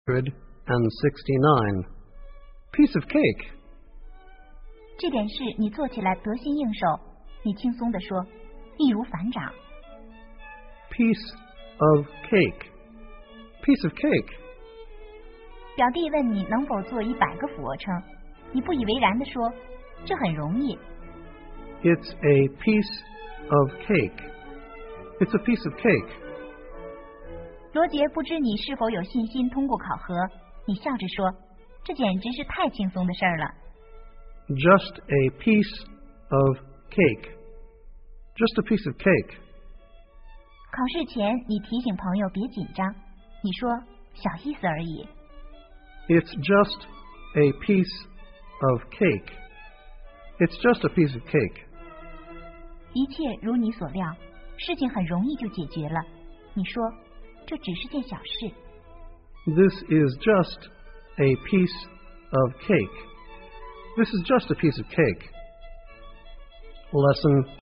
169. Piece of cake. 这点事你做起来得心应手，你轻松地说，易如反掌。 Piece of cake. Piece of cake. 表弟问你能否做100个俯卧撑，你不以为然地说，这很容易。 It's a piece of cake. It's a piece of cake. 罗杰不知你是否有信心通过考核，你笑着说，这简直是太轻松的事儿了。 Just a piece of cake. Just a piece of cake. 考试前你提醒朋友别紧张，你说小意思而已。 It's just a piece of cake. It's just a piece of cake. 一切如你所料，事情很容易就解决了。你说这只是件小事。 This is just a piece of cake. This is just a piece of cake. Lesson